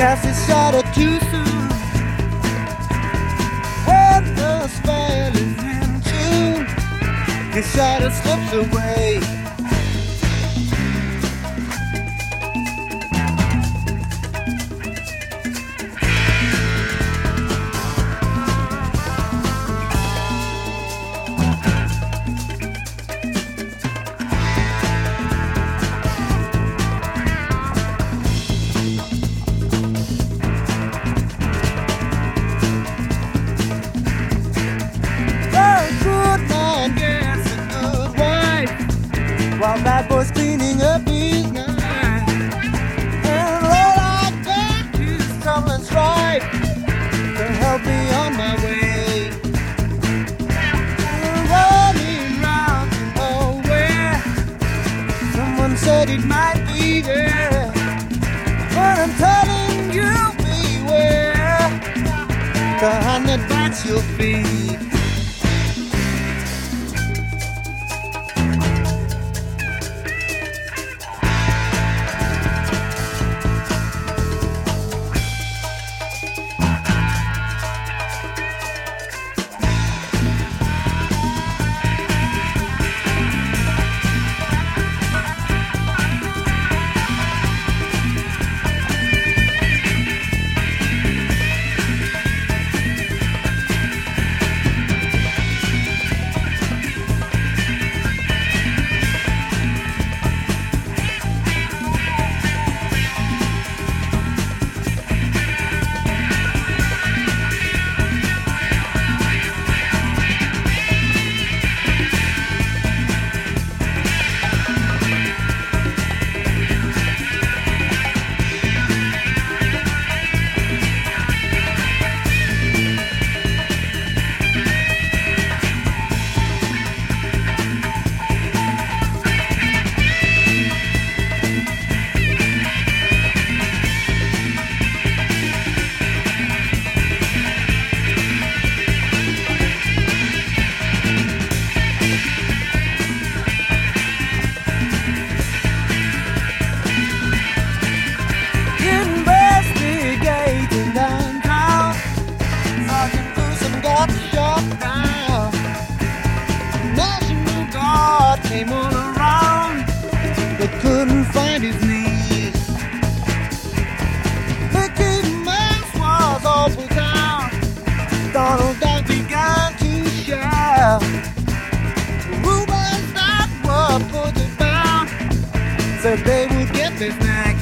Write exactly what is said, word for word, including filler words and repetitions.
cast his shadow too soon. When the spell is in tune, his shadow slips away. While bad boy's cleaning up his knife, and all I got is trouble and strife to help me on my way. I'm running round to nowhere. Someone said it might be there, but I'm telling you, beware the hand that bites your feet. Came all around, but couldn't find his knees. Mickey Mouse was all put down. Donald Duck began to shout. The Rubens that were put it down said they would get this next.